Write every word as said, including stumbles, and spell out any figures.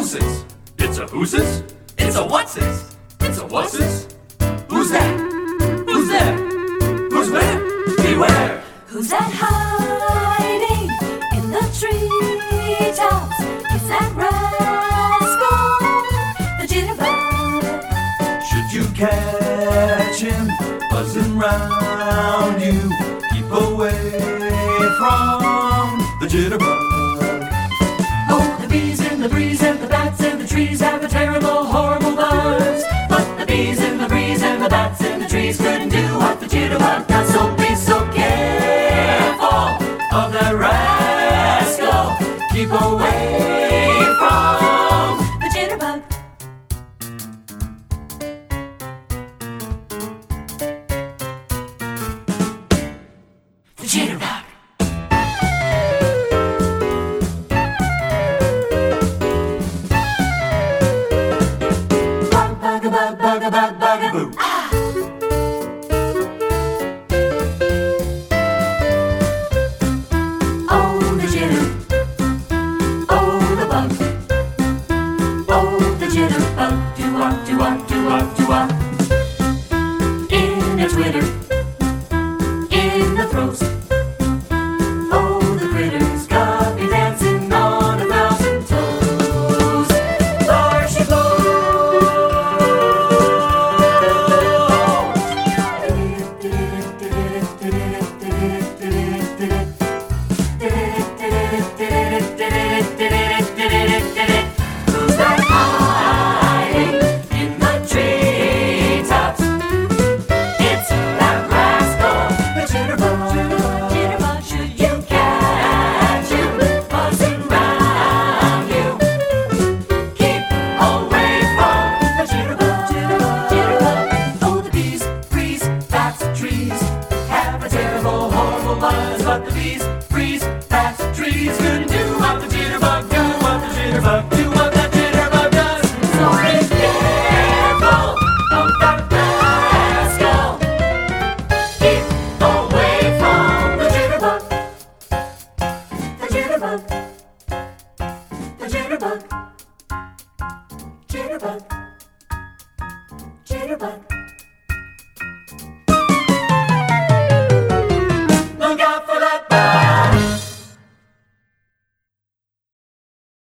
whooses. It's a whooses. It's a whatses. It's a whatses. Who's that? Who's there? Who's where? Beware. Who's that hiding in the treetops? It's that rascal, the jitterbug. Should you catch him buzzing round you, keep away from the jitterbug. Oh, the bees in the breeze and the bats in the trees have a terrible, horrible buzz. But the bees in the breeze and the bats in the trees couldn't do what the jitterbug does. So be so careful Of that rascal, keep away from the jitterbug. The jitterbug. Bug, bug, bug, bug, bug, bug, boo. Ah! Oh, the jitter. Oh, the bug. Oh, the jitterbug. Do-wop, do-wop, do-wop, do-wop. In its wither, in the throes. Oh, the critters got me dancing on a thousand toes. There she Who's that hiding in the treetops? It's that rascal, the jitterbug. Jitterbug, should you catch him buzzing round you, keep away from the jitterbug. Jitterbug. Oh, the bees, breeze, bats, trees have a terrible, horrible buzz. But the bees, breeze, bats, trees couldn't do what the jitterbug does. what the jitterbug, do what that jitterbug does. So be careful of that rascal. Keep away from the jitterbug. The jitterbug. The jitterbug. Jitterbug. Jitterbug.